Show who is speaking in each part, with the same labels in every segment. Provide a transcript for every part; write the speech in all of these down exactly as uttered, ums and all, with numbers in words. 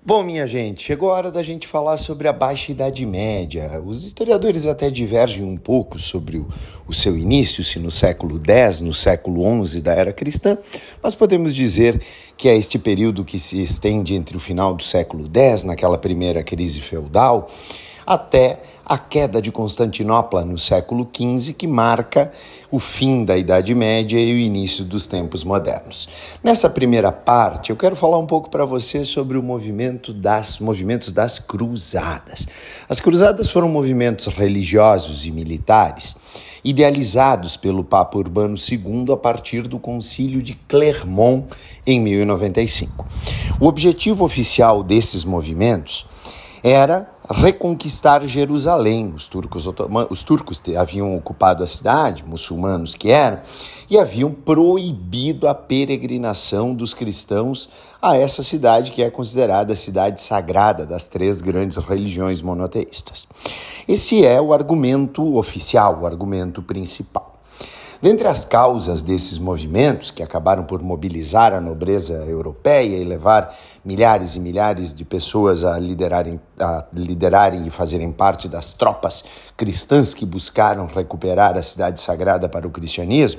Speaker 1: Bom, minha gente, chegou a hora da gente falar sobre a Baixa Idade Média. Os historiadores até divergem um pouco sobre o, o seu início, se no século dez, no século onze da Era Cristã, mas podemos dizer que é este período que se estende entre o final do século dez, naquela primeira crise feudal, até a queda de Constantinopla no século quinze, que marca o fim da Idade Média e o início dos tempos modernos. Nessa primeira parte, eu quero falar um pouco para você sobre o movimento das movimentos das cruzadas. As cruzadas foram movimentos religiosos e militares idealizados pelo Papa Urbano segundo a partir do Concílio de Clermont em mil e noventa e cinco. O objetivo oficial desses movimentos era reconquistar Jerusalém. Os turcos, os turcos haviam ocupado a cidade, muçulmanos que eram, e haviam proibido a peregrinação dos cristãos a essa cidade, que é considerada a cidade sagrada das três grandes religiões monoteístas. Esse é o argumento oficial, o argumento principal. Dentre as causas desses movimentos, que acabaram por mobilizar a nobreza europeia e levar milhares e milhares de pessoas a liderarem, a liderarem e fazerem parte das tropas cristãs que buscaram recuperar a cidade sagrada para o cristianismo,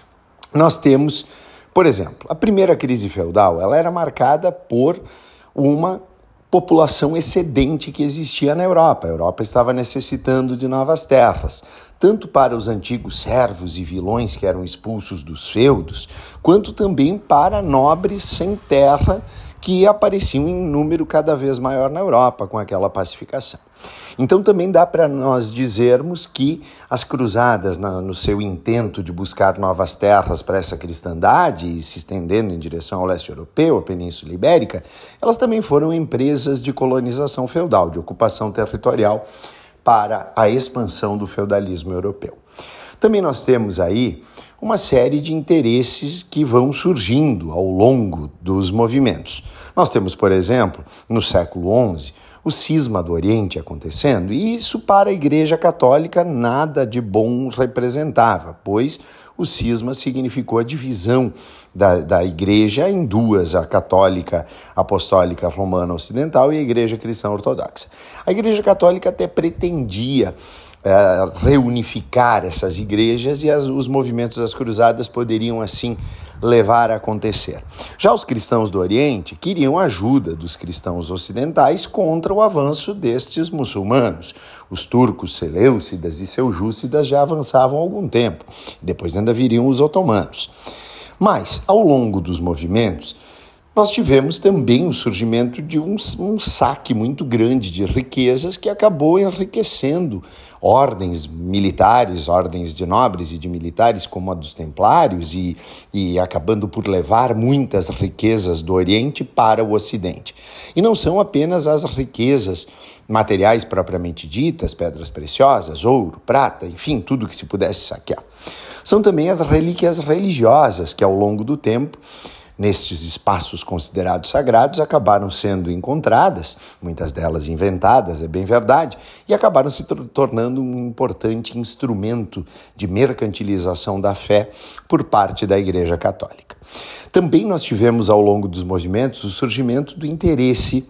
Speaker 1: nós temos, por exemplo, a primeira crise feudal, ela era marcada por uma população excedente que existia na Europa. A Europa estava necessitando de novas terras, tanto para os antigos servos e vilões que eram expulsos dos feudos, quanto também para nobres sem terra que apareciam em número cada vez maior na Europa com aquela pacificação. Então também dá para nós dizermos que as cruzadas, no seu intento de buscar novas terras para essa cristandade e se estendendo em direção ao leste europeu, a Península Ibérica, elas também foram empresas de colonização feudal, de ocupação territorial para a expansão do feudalismo europeu. Também nós temos aí uma série de interesses que vão surgindo ao longo dos movimentos. Nós temos, por exemplo, no século onze, o cisma do Oriente acontecendo, e isso para a Igreja Católica nada de bom representava, pois o cisma significou a divisão da, da Igreja em duas, a católica apostólica romana ocidental e a Igreja cristã ortodoxa. A Igreja Católica até pretendia É, reunificar essas igrejas e as, os movimentos das cruzadas poderiam assim levar a acontecer. Já os cristãos do Oriente queriam ajuda dos cristãos ocidentais contra o avanço destes muçulmanos. Os turcos seleucidas e seljúcidas já avançavam há algum tempo, depois ainda viriam os otomanos. Mas, ao longo dos movimentos, nós tivemos também o surgimento de um, um saque muito grande de riquezas que acabou enriquecendo ordens militares, ordens de nobres e de militares como a dos templários e, e acabando por levar muitas riquezas do Oriente para o Ocidente. E não são apenas as riquezas materiais propriamente ditas, pedras preciosas, ouro, prata, enfim, tudo que se pudesse saquear. São também as relíquias religiosas que ao longo do tempo nestes espaços considerados sagrados, acabaram sendo encontradas, muitas delas inventadas, é bem verdade, e acabaram se tornando um importante instrumento de mercantilização da fé por parte da Igreja Católica. Também nós tivemos, ao longo dos movimentos, o surgimento do interesse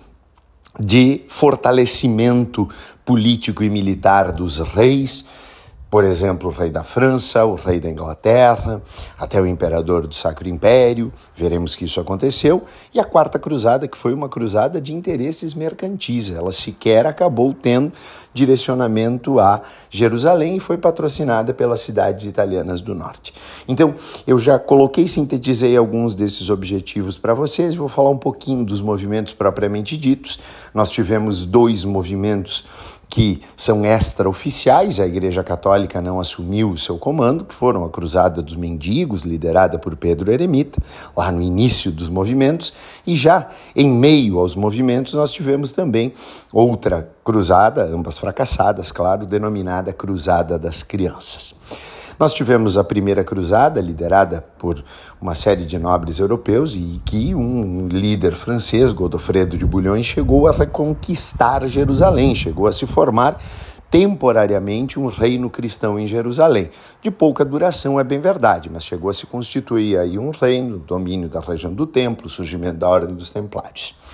Speaker 1: de fortalecimento político e militar dos reis, por exemplo, o rei da França, o rei da Inglaterra, até o imperador do Sacro Império, veremos que isso aconteceu, e a Quarta Cruzada, que foi uma cruzada de interesses mercantis, ela sequer acabou tendo direcionamento a Jerusalém e foi patrocinada pelas cidades italianas do norte. Então, eu já coloquei, sintetizei alguns desses objetivos para vocês, vou falar um pouquinho dos movimentos propriamente ditos. Nós tivemos dois movimentos que são extraoficiais, a Igreja Católica não assumiu o seu comando, que foram a Cruzada dos Mendigos, liderada por Pedro Eremita, lá no início dos movimentos, e já em meio aos movimentos nós tivemos também outra cruzada, ambas fracassadas, claro, denominada Cruzada das Crianças. Nós tivemos a primeira cruzada, liderada por uma série de nobres europeus, e que um líder francês, Godofredo de Bouillon, chegou a reconquistar Jerusalém, chegou a se formar temporariamente um reino cristão em Jerusalém. De pouca duração, é bem verdade, mas chegou a se constituir aí um reino, domínio da região do templo, surgimento da Ordem dos Templários.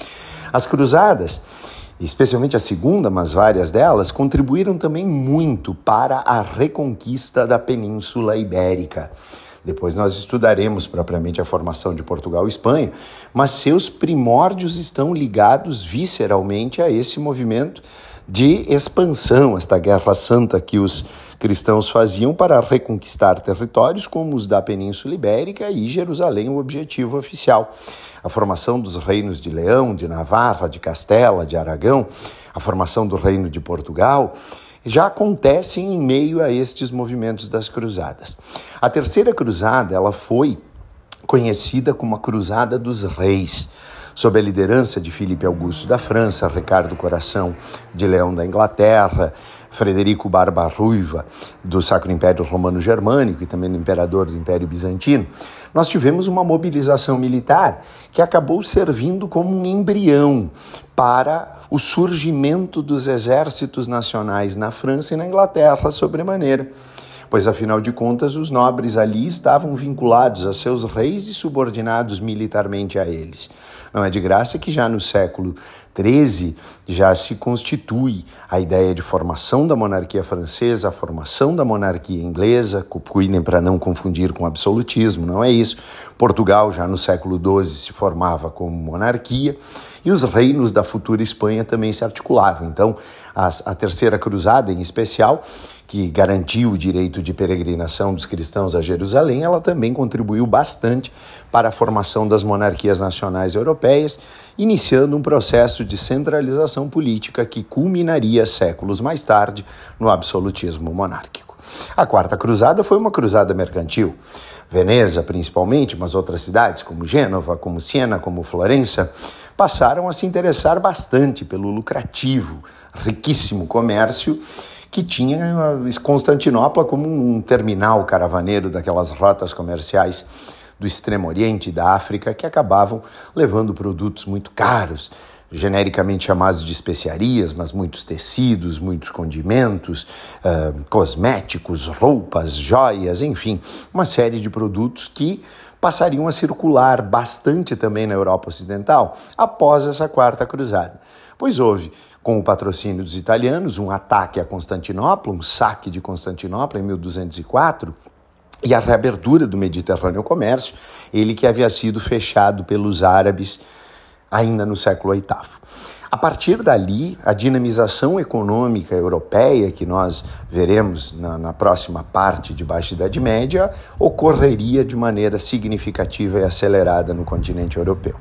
Speaker 1: As cruzadas, especialmente a segunda, mas várias delas, contribuíram também muito para a reconquista da Península Ibérica. Depois nós estudaremos propriamente a formação de Portugal e Espanha, mas seus primórdios estão ligados visceralmente a esse movimento de expansão, esta guerra santa que os cristãos faziam para reconquistar territórios como os da Península Ibérica e Jerusalém, o objetivo oficial. A formação dos reinos de Leão, de Navarra, de Castela, de Aragão, a formação do reino de Portugal, já acontecem em meio a estes movimentos das cruzadas. A terceira cruzada, ela foi conhecida como a Cruzada dos Reis, sob a liderança de Filipe Augusto da França, Ricardo Coração de Leão da Inglaterra, Frederico Barba-Ruiva do Sacro Império Romano Germânico e também do imperador do Império Bizantino. Nós tivemos uma mobilização militar que acabou servindo como um embrião para o surgimento dos exércitos nacionais na França e na Inglaterra, sobremaneira. Pois, afinal de contas, os nobres ali estavam vinculados a seus reis e subordinados militarmente a eles. Não é de graça que já no século treze já se constitui a ideia de formação da monarquia francesa, a formação da monarquia inglesa, cuidem para não confundir com absolutismo, não é isso. Portugal já no século doze se formava como monarquia e os reinos da futura Espanha também se articulavam. Então, a, a Terceira Cruzada, em especial, que garantiu o direito de peregrinação dos cristãos a Jerusalém, ela também contribuiu bastante para a formação das monarquias nacionais europeias, iniciando um processo de centralização política que culminaria séculos mais tarde no absolutismo monárquico. A Quarta Cruzada foi uma cruzada mercantil. Veneza, principalmente, mas outras cidades como Gênova, como Siena, como Florença, passaram a se interessar bastante pelo lucrativo, riquíssimo comércio que tinha Constantinopla como um terminal caravaneiro daquelas rotas comerciais do Extremo Oriente e da África que acabavam levando produtos muito caros, genericamente chamados de especiarias, mas muitos tecidos, muitos condimentos, uh, cosméticos, roupas, joias, enfim, uma série de produtos que passariam a circular bastante também na Europa Ocidental após essa Quarta Cruzada. Pois houve, com o patrocínio dos italianos, um ataque a Constantinopla, um saque de Constantinopla em mil duzentos e quatro, e a reabertura do Mediterrâneo ao comércio, ele que havia sido fechado pelos árabes ainda no século oitavo. A partir dali, a dinamização econômica europeia, que nós veremos na, na próxima parte de Baixa Idade Média, ocorreria de maneira significativa e acelerada no continente europeu.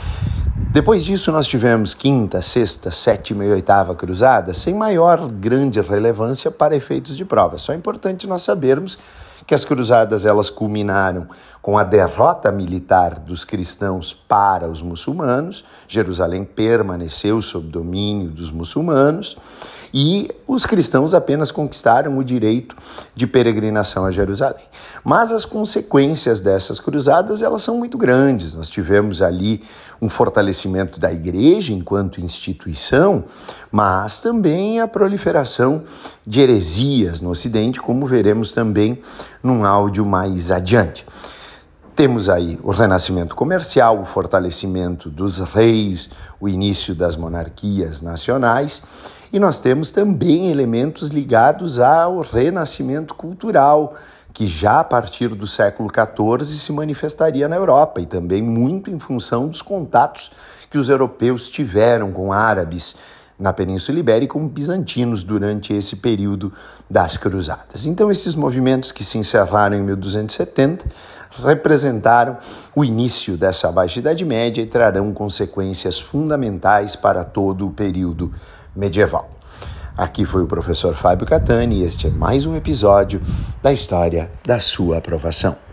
Speaker 1: Depois disso, nós tivemos quinta, sexta, sétima e oitava cruzada, sem maior grande relevância para efeitos de prova. Só é importante nós sabermos que as cruzadas elas culminaram com a derrota militar dos cristãos para os muçulmanos. Jerusalém permaneceu sob domínio dos muçulmanos e os cristãos apenas conquistaram o direito de peregrinação a Jerusalém. Mas as consequências dessas cruzadas elas são muito grandes. Nós tivemos ali um fortalecimento da igreja enquanto instituição, mas também a proliferação de heresias no Ocidente, como veremos também num áudio mais adiante. Temos aí o renascimento comercial, o fortalecimento dos reis, o início das monarquias nacionais, e nós temos também elementos ligados ao renascimento cultural, que já a partir do século quatorze se manifestaria na Europa, e também muito em função dos contatos que os europeus tiveram com árabes na Península Ibérica como bizantinos durante esse período das cruzadas. Então, esses movimentos que se encerraram em mil duzentos e setenta representaram o início dessa Baixa Idade Média e trarão consequências fundamentais para todo o período medieval. Aqui foi o professor Fábio Catani e este é mais um episódio da História da Sua Aprovação.